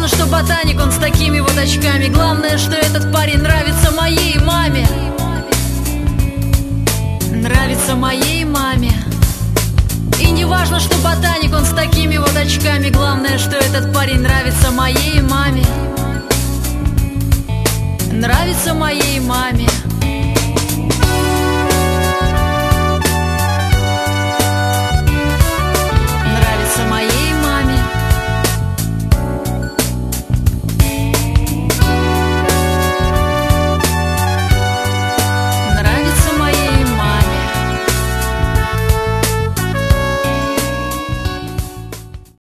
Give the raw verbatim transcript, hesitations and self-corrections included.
важно, что ботаник, он с такими вот очками. Главное, что этот парень нравится моей маме. Нравится моей маме. И не важно, что ботаник, он с такими вот очками. Главное, что этот парень нравится моей маме. Нравится моей маме.